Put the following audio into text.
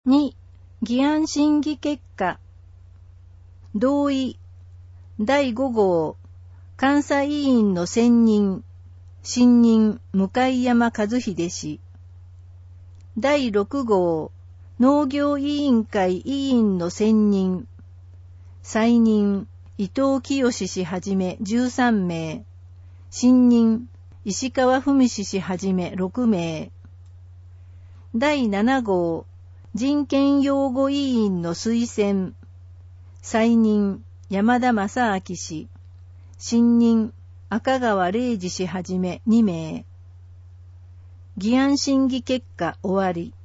2、議案審議結果。同意。第5号、監査委員の選任、新任向山和秀氏。第6号、農業委員会委員の選任、再任、伊藤清氏はじめ13名、新任、石川文氏はじめ6名。第7号、人権擁護委員の推薦、再任、山田正明氏、新任、赤川礼二氏はじめ2名。議案審議結果終わり。